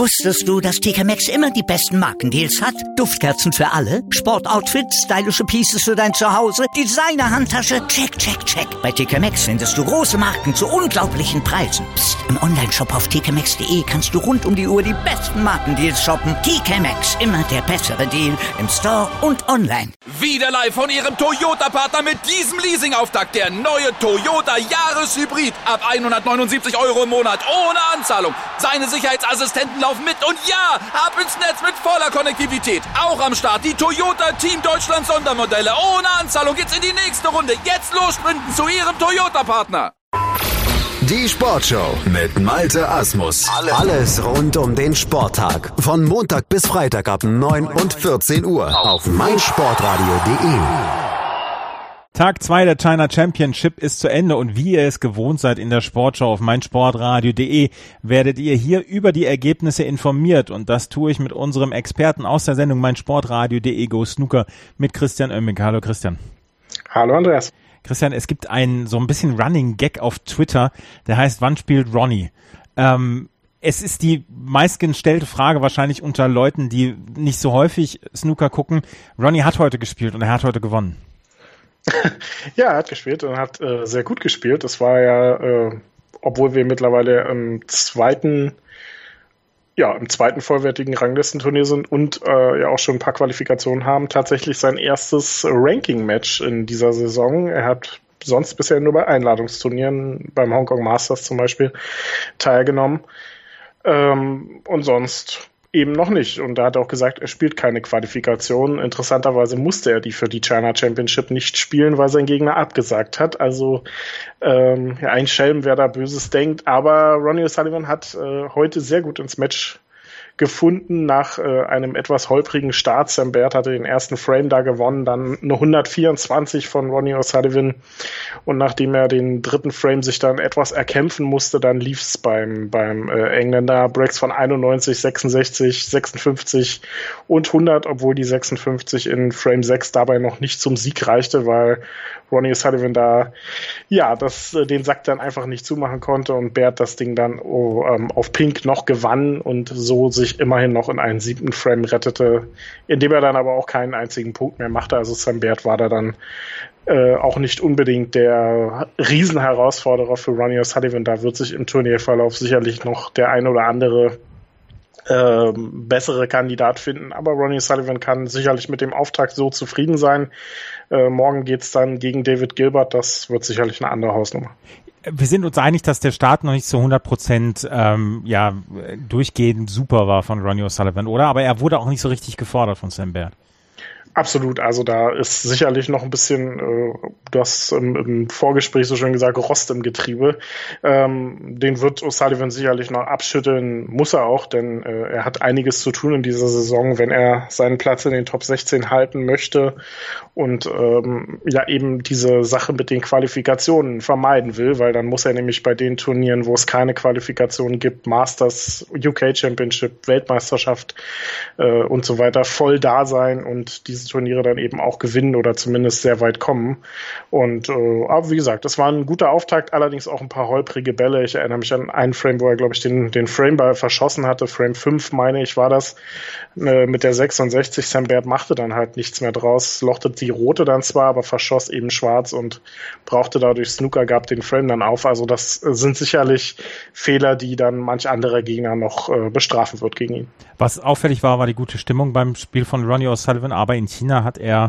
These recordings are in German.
Wusstest du, dass TK Maxx immer die besten Markendeals hat? Duftkerzen für alle, Sportoutfits, stylische Pieces für dein Zuhause, Designer-Handtasche, check, check, check. Bei TK Maxx findest du große Marken zu unglaublichen Preisen. Psst. Im Onlineshop auf tkmaxx.de kannst du rund um die Uhr die besten Markendeals shoppen. TK Maxx, immer der bessere Deal im Store und online. Wieder live von Ihrem Toyota-Partner mit diesem Leasing-Auftakt. Der neue Toyota Jahreshybrid. Ab 179 € im Monat. Ohne Anzahlung. Seine Sicherheitsassistenten laufen mit. Und ja, ab ins Netz mit voller Konnektivität. Auch am Start die Toyota Team Deutschland Sondermodelle. Ohne Anzahlung geht's in die nächste Runde. Jetzt los sprinten zu Ihrem Toyota-Partner. Die Sportshow mit Malte Asmus. Alles rund um den Sporttag. Von Montag bis Freitag ab 9 und 14 Uhr auf meinsportradio.de. Tag 2 der China Championship ist zu Ende und wie ihr es gewohnt seid in der Sportshow auf meinsportradio.de werdet ihr hier über die Ergebnisse informiert und das tue ich mit unserem Experten aus der Sendung meinsportradio.de Go Snooker mit Christian Oemmeke. Hallo Christian. Hallo Andreas. Christian, es gibt einen so ein bisschen Running Gag auf Twitter, der heißt, wann spielt Ronnie? Es ist die meistgestellte Frage wahrscheinlich unter Leuten, die nicht so häufig Snooker gucken. Ronnie hat heute gespielt und er hat heute gewonnen. Ja, er hat gespielt und hat sehr gut gespielt. Das war ja, obwohl wir mittlerweile im zweiten vollwertigen Ranglistenturnier sind und ja auch schon ein paar Qualifikationen haben, tatsächlich sein erstes Ranking-Match in dieser Saison. Er hat sonst bisher nur bei Einladungsturnieren, beim Hongkong Masters zum Beispiel, teilgenommen und sonst eben noch nicht. Und da hat er auch gesagt, er spielt keine Qualifikation. Interessanterweise musste er die für die China Championship nicht spielen, weil sein Gegner abgesagt hat. Also ein Schelm, wer da Böses denkt. Aber Ronnie O'Sullivan hat heute sehr gut ins Match gefunden nach einem etwas holprigen Start. Sam Baird hatte den ersten Frame da gewonnen, dann eine 124 von Ronnie O'Sullivan und nachdem er den dritten Frame sich dann etwas erkämpfen musste, dann lief's beim Engländer. Breaks von 91, 66, 56 und 100, obwohl die 56 in Frame 6 dabei noch nicht zum Sieg reichte, weil Ronnie O'Sullivan da den Sack dann einfach nicht zumachen konnte und Baird das Ding dann auf Pink noch gewann und so sich immerhin noch in einen 7. Frame rettete, indem er dann aber auch keinen einzigen Punkt mehr machte. Also Sam Baird war da dann auch nicht unbedingt der Riesenherausforderer für Ronnie O'Sullivan. Da wird sich im Turnierverlauf sicherlich noch der ein oder andere bessere Kandidat finden, aber Ronnie O'Sullivan kann sicherlich mit dem Auftakt so zufrieden sein. Morgen geht's dann gegen David Gilbert, das wird sicherlich eine andere Hausnummer. Wir sind uns einig, dass der Start noch nicht zu 100% durchgehend super war von Ronnie O'Sullivan, oder? Aber er wurde auch nicht so richtig gefordert von Sam Baird. Absolut, also da ist sicherlich noch ein bisschen, du hast im Vorgespräch so schön gesagt, Rost im Getriebe. Den wird O'Sullivan sicherlich noch abschütteln, muss er auch, denn er hat einiges zu tun in dieser Saison, wenn er seinen Platz in den Top 16 halten möchte und eben diese Sache mit den Qualifikationen vermeiden will, weil dann muss er nämlich bei den Turnieren, wo es keine Qualifikationen gibt, Masters, UK Championship, Weltmeisterschaft und so weiter, voll da sein und diese Turniere dann eben auch gewinnen oder zumindest sehr weit kommen. Und aber wie gesagt, das war ein guter Auftakt, allerdings auch ein paar holprige Bälle. Ich erinnere mich an einen Frame, wo er, glaube ich, den Frameball verschossen hatte. Frame 5, meine ich, war das, mit der 66. Sam Baird machte dann halt nichts mehr draus, lochte die rote dann zwar, aber verschoss eben schwarz und brauchte dadurch Snooker, gab den Frame dann auf. Also das sind sicherlich Fehler, die dann manch anderer Gegner noch bestrafen wird gegen ihn. Was auffällig war die gute Stimmung beim Spiel von Ronnie O'Sullivan, aber in China hat er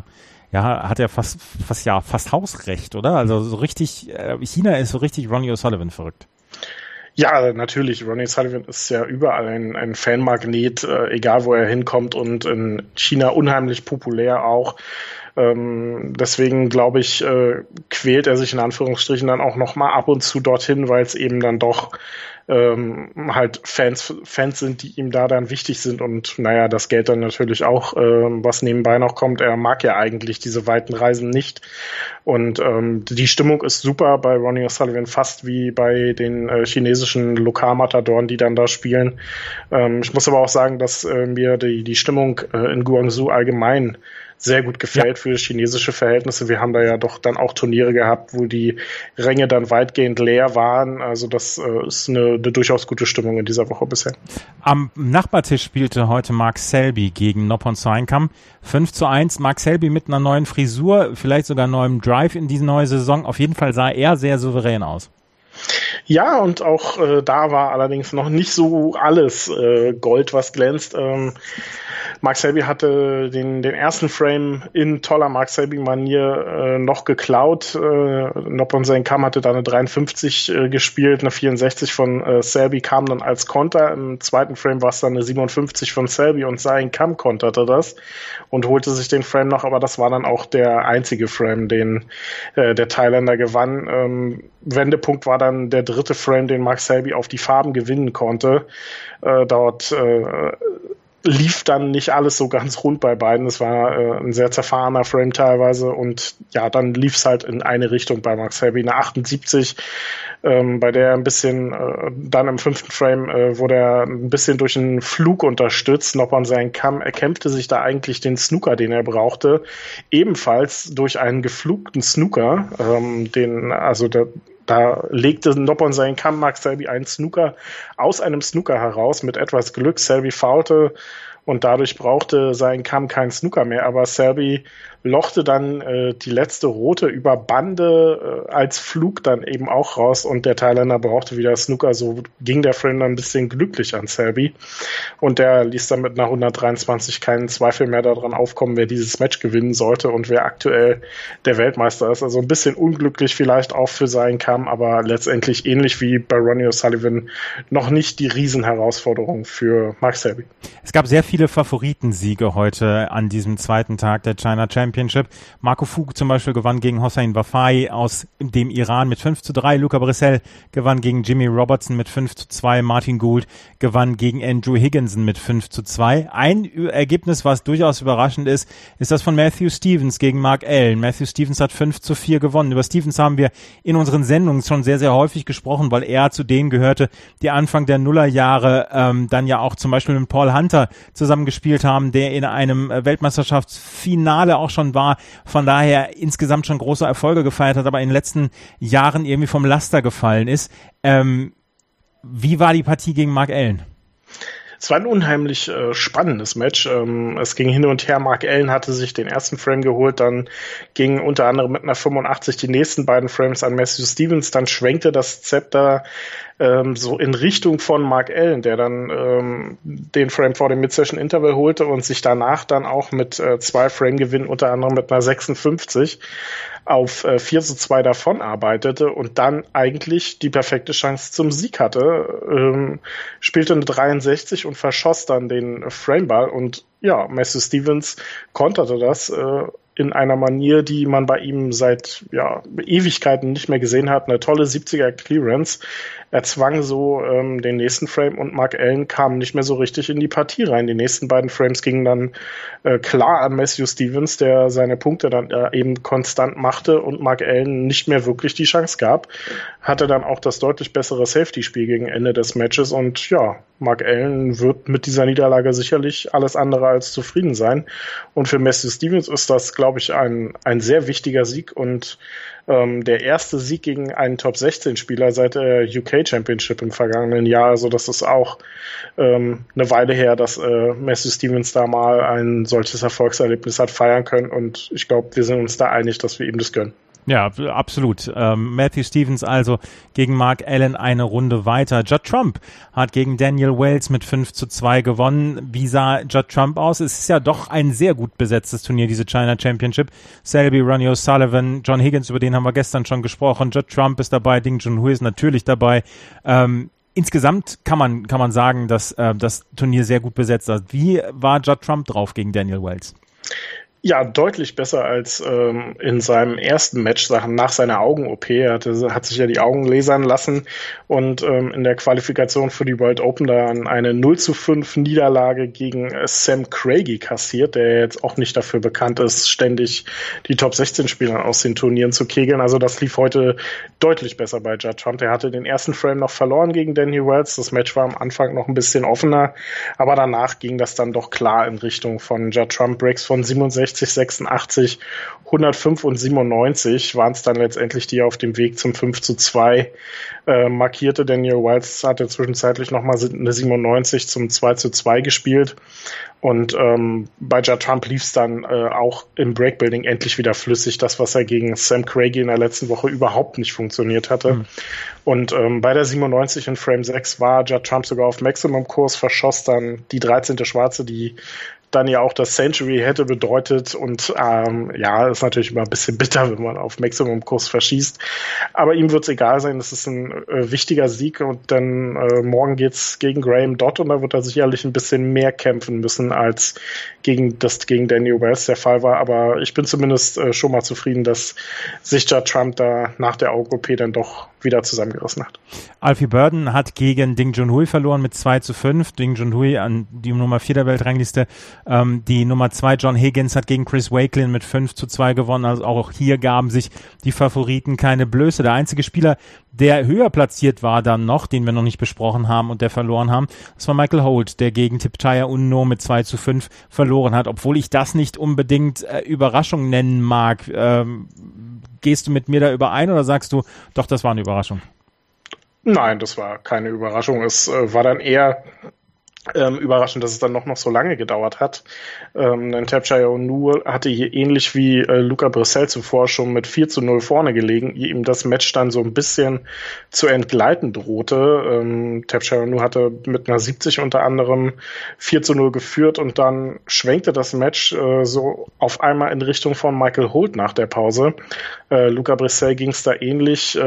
fast Hausrecht, oder? Also so richtig, China ist so richtig Ronnie O'Sullivan verrückt. Ja, natürlich. Ronnie O'Sullivan ist ja überall ein Fanmagnet, egal wo er hinkommt und in China unheimlich populär auch. Deswegen, glaube ich, quält er sich in Anführungsstrichen dann auch noch mal ab und zu dorthin, weil es eben dann doch halt Fans sind, die ihm da dann wichtig sind und naja, das Geld dann natürlich auch, was nebenbei noch kommt. Er mag ja eigentlich diese weiten Reisen nicht und die Stimmung ist super bei Ronnie O'Sullivan, fast wie bei den chinesischen Lokalmatadoren, die dann da spielen. Ich muss aber auch sagen, dass mir die Stimmung in Guangzhou allgemein sehr gut gefällt für chinesische Verhältnisse. Wir haben da ja doch dann auch Turniere gehabt, wo die Ränge dann weitgehend leer waren. Also das ist eine durchaus gute Stimmung in dieser Woche bisher. Am Nachbartisch spielte heute Mark Selby gegen Noppon Saenkham. 5:1. Mark Selby mit einer neuen Frisur, vielleicht sogar neuem Drive in diese neue Saison. Auf jeden Fall sah er sehr souverän aus. Ja, und auch da war allerdings noch nicht so alles Gold, was glänzt. Mark Selby hatte den ersten Frame in toller Mark Selby-Manier noch geklaut. Noppon Saenkham hatte da eine 53 gespielt, eine 64 von Selby kam dann als Konter. Im zweiten Frame war es dann eine 57 von Selby und Saenkham konterte das und holte sich den Frame noch, aber das war dann auch der einzige Frame, den der Thailänder gewann. Wendepunkt war dann der dritte Frame, den Mark Selby auf die Farben gewinnen konnte. Dort lief dann nicht alles so ganz rund bei beiden. Es war ein sehr zerfahrener Frame teilweise und ja, dann lief es halt in eine Richtung bei Mark Selby. Eine 78, bei der ein bisschen dann im fünften Frame wurde er ein bisschen durch einen Flug unterstützt. Noppon Saenkham erkämpfte sich da eigentlich den Snooker, den er brauchte, ebenfalls durch einen geflugten Snooker, Da legte Noppon Saenkham Mark Selby einen Snooker aus einem Snooker heraus mit etwas Glück. Selby foulte und dadurch brauchte Saenkham keinen Snooker mehr. Aber Selby lochte dann die letzte rote über Bande als Flug dann eben auch raus und der Thailänder brauchte wieder Snooker. So ging der Frame dann ein bisschen glücklich an Selby und der ließ dann mit einer 123 keinen Zweifel mehr daran aufkommen, wer dieses Match gewinnen sollte und wer aktuell der Weltmeister ist. Also ein bisschen unglücklich vielleicht auch für Saenkham, aber letztendlich ähnlich wie bei Ronnie O'Sullivan noch nicht die Riesenherausforderung für Mark Selby. Es gab sehr viele Favoritensiege heute an diesem zweiten Tag der China Championship. Marco Fu zum Beispiel gewann gegen Hossein Bafai aus dem Iran mit 5:3. Luca Brissell gewann gegen Jimmy Robertson mit 5:2. Martin Gould gewann gegen Andrew Higginson mit 5:2. Ein Ergebnis, was durchaus überraschend ist das von Matthew Stevens gegen Mark Allen. Matthew Stevens hat 5:4 gewonnen. Über Stevens haben wir in unseren Sendungen schon sehr, sehr häufig gesprochen, weil er zu denen gehörte, die Anfang der Nullerjahre dann ja auch zum Beispiel mit Paul Hunter zusammengespielt haben, der in einem Weltmeisterschaftsfinale auch schon war, von daher insgesamt schon große Erfolge gefeiert hat, aber in den letzten Jahren irgendwie vom Laster gefallen ist. Wie war die Partie gegen Mark Allen? Es war ein unheimlich spannendes Match. Es ging hin und her. Mark Allen hatte sich den ersten Frame geholt, dann ging unter anderem mit einer 85 die nächsten beiden Frames an Matthew Stevens. Dann schwenkte das Zepter so in Richtung von Mark Allen, der dann den Frame vor dem Mid-Session-Interval holte und sich danach dann auch mit 2 Frame-Gewinnen, unter anderem mit einer 56, auf 4:2 davon arbeitete und dann eigentlich die perfekte Chance zum Sieg hatte, spielte eine 63 und verschoss dann den Frameball und ja, Matthew Stevens konterte das in einer Manier, die man bei ihm seit Ewigkeiten nicht mehr gesehen hat. Eine tolle 70er Clearance. Er zwang so den nächsten Frame und Mark Allen kam nicht mehr so richtig in die Partie rein. Die nächsten beiden Frames gingen dann klar an Matthew Stevens, der seine Punkte dann eben konstant machte und Mark Allen nicht mehr wirklich die Chance gab. Hatte dann auch das deutlich bessere Safety-Spiel gegen Ende des Matches und ja, Mark Allen wird mit dieser Niederlage sicherlich alles andere als zufrieden sein. Und für Matthew Stevens ist das, glaube ich, ein sehr wichtiger Sieg und der erste Sieg gegen einen Top-16-Spieler seit der UK Championship im vergangenen Jahr. Also das ist auch eine Weile her, dass Matthew Stevens da mal ein solches Erfolgserlebnis hat feiern können und ich glaube, wir sind uns da einig, dass wir ihm das gönnen. Ja, absolut. Matthew Stevens also gegen Mark Allen eine Runde weiter. Judd Trump hat gegen Daniel Wells mit 5:2 gewonnen. Wie sah Judd Trump aus? Es ist ja doch ein sehr gut besetztes Turnier, diese China Championship. Selby, Ronnie O'Sullivan, John Higgins, über den haben wir gestern schon gesprochen. Judd Trump ist dabei, Ding Junhui ist natürlich dabei. Insgesamt kann man sagen, dass das Turnier sehr gut besetzt ist. Wie war Judd Trump drauf gegen Daniel Wells? Ja, deutlich besser als in seinem ersten Match nach seiner Augen-OP. Er hat sich ja die Augen lasern lassen und in der Qualifikation für die World Open dann eine 0:5 Niederlage gegen Sam Craigie kassiert, der jetzt auch nicht dafür bekannt ist, ständig die Top-16-Spieler aus den Turnieren zu kegeln. Also das lief heute deutlich besser bei Judd Trump. Er hatte den ersten Frame noch verloren gegen Daniel Wells. Das Match war am Anfang noch ein bisschen offener, aber danach ging das dann doch klar in Richtung von Judd Trump. Breaks von 67 65, 86, 105 und 97 waren es dann letztendlich, die auf dem Weg zum 5:2 markierte. Daniel Wiles hatte zwischenzeitlich nochmal eine 97 zum 2:2 gespielt. Und bei Judd Trump lief es dann auch im Breakbuilding endlich wieder flüssig, das, was er gegen Sam Craigie in der letzten Woche überhaupt nicht funktioniert hatte. Und bei der 97 in Frame 6 war Judd Trump sogar auf Maximum-Kurs, verschoss dann die 13. Schwarze, die dann ja auch das Century hätte bedeutet. Und ist natürlich immer ein bisschen bitter, wenn man auf Maximum-Kurs verschießt. Aber ihm wird es egal sein, das ist ein wichtiger Sieg. Und dann morgen geht's gegen Graham Dodd und da wird er sicherlich ein bisschen mehr kämpfen müssen, als gegen Daniel Wells der Fall war. Aber ich bin zumindest schon mal zufrieden, dass sich Judd Trump da nach der Augen-OP dann doch wieder zusammengerissen hat. Alfie Burden hat gegen Ding Junhui verloren mit 2:5. Ding Junhui an die Nummer 4 der Weltrangliste. Die Nummer 2 John Higgins hat gegen Chris Wakelin mit 5:2 gewonnen. Also auch hier gaben sich die Favoriten keine Blöße. Der einzige Spieler, der höher platziert war dann noch, den wir noch nicht besprochen haben und der verloren haben, das war Michael Holt, der gegen Tipchaya Unno mit 2:5 verloren hat. Obwohl ich das nicht unbedingt Überraschung nennen mag. Gehst du mit mir da überein oder sagst du, doch, das war eine Überraschung? Nein, das war keine Überraschung. Es war dann eher überraschend, dass es dann noch so lange gedauert hat. Denn Tapchaya Unno hatte hier ähnlich wie Luca Brissell zuvor schon mit 4:0 vorne gelegen, ihm das Match dann so ein bisschen zu entgleiten drohte. Tapchaya Unno hatte mit einer 70 unter anderem 4:0 geführt und dann schwenkte das Match so auf einmal in Richtung von Michael Holt nach der Pause. Luca Brissell ging es da ähnlich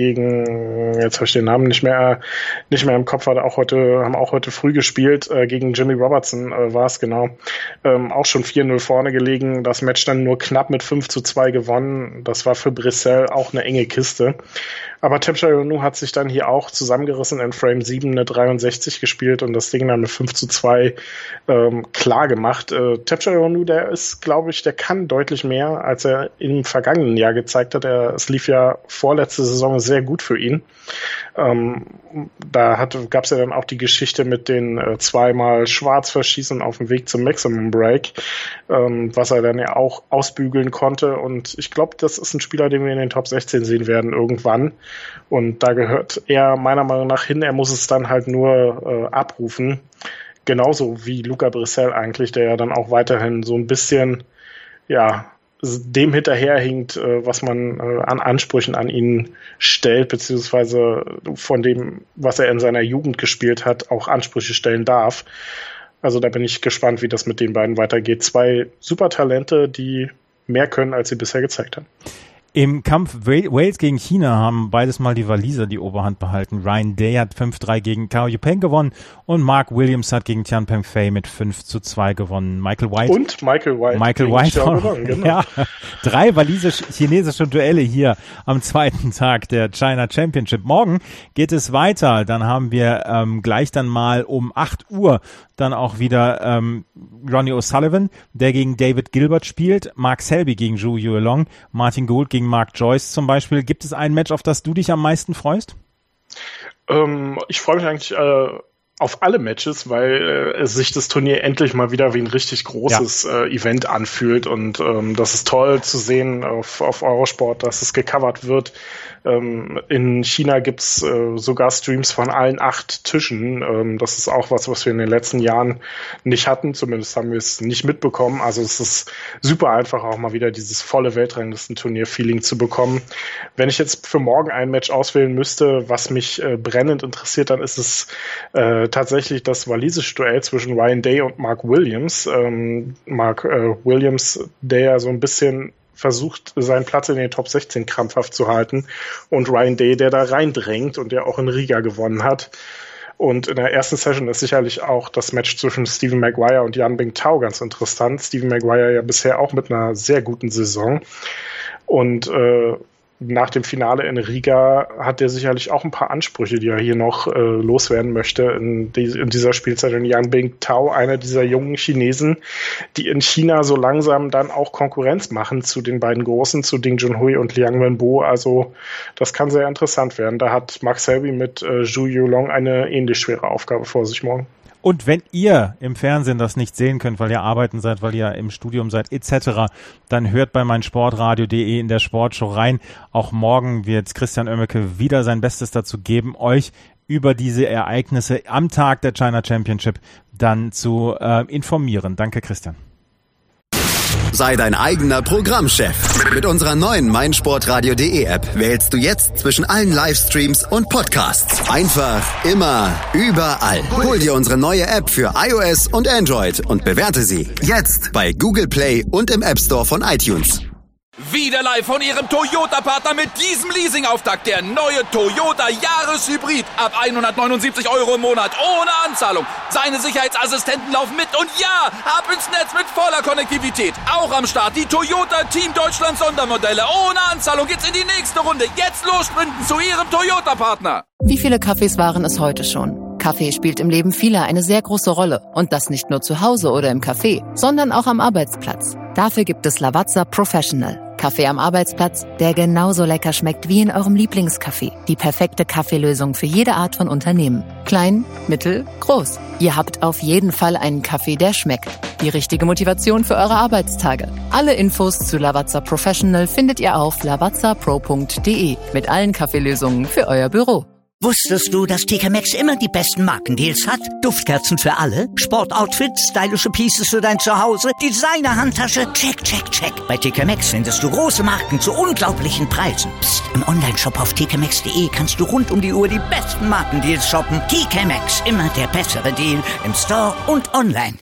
gegen, jetzt habe ich den Namen nicht mehr im Kopf, haben auch heute früh gespielt. Gegen Jimmy Robertson war es genau. Auch schon 4:0 vorne gelegen. Das Match dann nur knapp mit 5:2 gewonnen. Das war für Brissell auch eine enge Kiste. Aber Tapchaya Unno hat sich dann hier auch zusammengerissen, in Frame 7 eine 63 gespielt und das Ding dann mit 5:2 klar gemacht. Tapchaya Unno, der ist, glaube ich, der kann deutlich mehr, als er im vergangenen Jahr gezeigt hat. Es lief ja vorletzte Saison sehr gut für ihn. Da gab es ja dann auch die Geschichte mit den zweimal schwarz verschießen auf dem Weg zum Maximum Break, was er dann ja auch ausbügeln konnte. Und ich glaube, das ist ein Spieler, den wir in den Top 16 sehen werden irgendwann. Und da gehört er meiner Meinung nach hin. Er muss es dann halt nur abrufen. Genauso wie Luca Brissell eigentlich, der ja dann auch weiterhin so ein bisschen, dem hinterherhinkt, was man an Ansprüchen an ihn stellt, beziehungsweise von dem, was er in seiner Jugend gespielt hat, auch Ansprüche stellen darf. Also da bin ich gespannt, wie das mit den beiden weitergeht. 2 Supertalente, die mehr können, als sie bisher gezeigt haben. Im Kampf Wales gegen China haben beides Mal die Waliser die Oberhand behalten. Ryan Day hat 5:3 gegen Cao Yupeng gewonnen und Mark Williams hat gegen Tian Pengfei mit 5:2 gewonnen. Michael White. Michael White gewonnen, genau. Ja, 3 walisisch-chinesische Duelle hier am zweiten Tag der China Championship. Morgen geht es weiter. Dann haben wir gleich dann mal um 8 Uhr dann auch wieder Ronnie O'Sullivan, der gegen David Gilbert spielt, Mark Selby gegen Zhu Yuelong, Martin Gould gegen Mark Joyce zum Beispiel. Gibt es ein Match, auf das du dich am meisten freust? Ich freue mich eigentlich auf alle Matches, weil sich das Turnier endlich mal wieder wie ein richtig großes Event anfühlt und das ist toll zu sehen auf Eurosport, dass es gecovert wird. In China gibt's sogar Streams von allen 8 Tischen. Das ist auch was wir in den letzten Jahren nicht hatten. Zumindest haben wir es nicht mitbekommen. Also es ist super einfach, auch mal wieder dieses volle Weltranglistenturnier-Feeling zu bekommen. Wenn ich jetzt für morgen ein Match auswählen müsste, was mich brennend interessiert, dann ist es tatsächlich das walisische Duell zwischen Ryan Day und Mark Williams. Mark Williams, der ja so ein bisschen versucht, seinen Platz in den Top 16 krampfhaft zu halten und Ryan Day, der da reindrängt und der auch in Riga gewonnen hat. Und in der ersten Session ist sicherlich auch das Match zwischen Stephen Maguire und Yan Bingtao ganz interessant. Stephen Maguire ja bisher auch mit einer sehr guten Saison und nach dem Finale in Riga hat er sicherlich auch ein paar Ansprüche, die er hier noch loswerden möchte in dieser Spielzeit. Und Yan Bingtao, einer dieser jungen Chinesen, die in China so langsam dann auch Konkurrenz machen zu den beiden Großen, zu Ding Junhui und Liang Wenbo. Also das kann sehr interessant werden. Da hat Mark Selby mit Zhu Yuelong eine ähnlich schwere Aufgabe vor sich morgen. Und wenn ihr im Fernsehen das nicht sehen könnt, weil ihr arbeiten seid, weil ihr im Studium seid etc., dann hört bei meinsportradio.de in der Sportshow rein. Auch morgen wird Christian Oemmeke wieder sein Bestes dazu geben, euch über diese Ereignisse am Tag der China Championship dann zu informieren. Danke, Christian. Sei dein eigener Programmchef. Mit unserer neuen meinsportradio.de App wählst du jetzt zwischen allen Livestreams und Podcasts. Einfach, immer, überall. Hol dir unsere neue App für iOS und Android und bewerte sie jetzt bei Google Play und im App Store von iTunes. Wieder live von Ihrem Toyota-Partner mit diesem Leasing-Auftakt. Der neue Toyota Jahreshybrid. Ab 179 € im Monat. Ohne Anzahlung. Seine Sicherheitsassistenten laufen mit. Und ja, ab ins Netz mit voller Konnektivität. Auch am Start die Toyota Team Deutschland Sondermodelle. Ohne Anzahlung geht's in die nächste Runde. Jetzt los sprinten zu Ihrem Toyota-Partner. Wie viele Kaffees waren es heute schon? Kaffee spielt im Leben vieler eine sehr große Rolle. Und das nicht nur zu Hause oder im Café, sondern auch am Arbeitsplatz. Dafür gibt es Lavazza Professional. Kaffee am Arbeitsplatz, der genauso lecker schmeckt wie in eurem Lieblingscafé. Die perfekte Kaffeelösung für jede Art von Unternehmen. Klein, mittel, groß. Ihr habt auf jeden Fall einen Kaffee, der schmeckt. Die richtige Motivation für eure Arbeitstage. Alle Infos zu Lavazza Professional findet ihr auf lavazzapro.de mit allen Kaffeelösungen für euer Büro. Wusstest du, dass TK Maxx immer die besten Markendeals hat? Duftkerzen für alle, Sportoutfits, stylische Pieces für dein Zuhause, Designer-Handtasche, check, check, check. Bei TK Maxx findest du große Marken zu unglaublichen Preisen. Psst. Im Onlineshop auf tkmaxx.de kannst du rund um die Uhr die besten Markendeals shoppen. TK Maxx, immer der bessere Deal im Store und online.